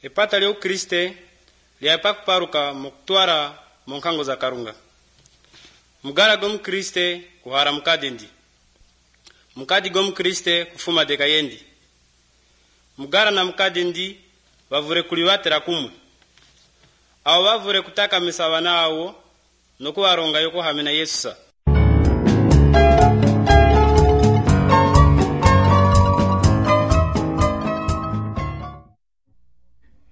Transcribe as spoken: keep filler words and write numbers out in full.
Epata leo Kriste liapa kuparuka mukutwara monkango za karunga. Mugala gom Kriste kuhara mukadendi. Mukadi gom Kriste kufuma deka yendi. Mugara na mukadendi wavure kuliwatera kumu. Awo wavure kutaka misawana awo noku waronga yoko hamina Yesusa.